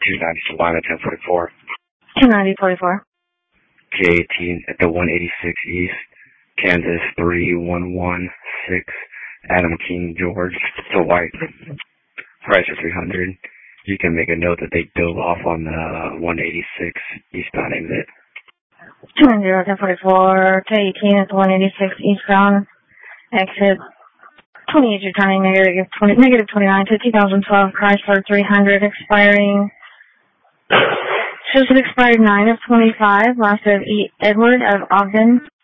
290 Lima 1044. 29044. K18 at the 186 East, Kansas 3116, Adam King George to White. Price of 300. You can make a note that they dove off on the 186 eastbound exit. 290 1044. K18 at the 186 eastbound exit. 28 returning negative 29 to 2012 Chrysler 300 expiring. Shows it expired 9 of 25. Last of E. Edward of Ogden.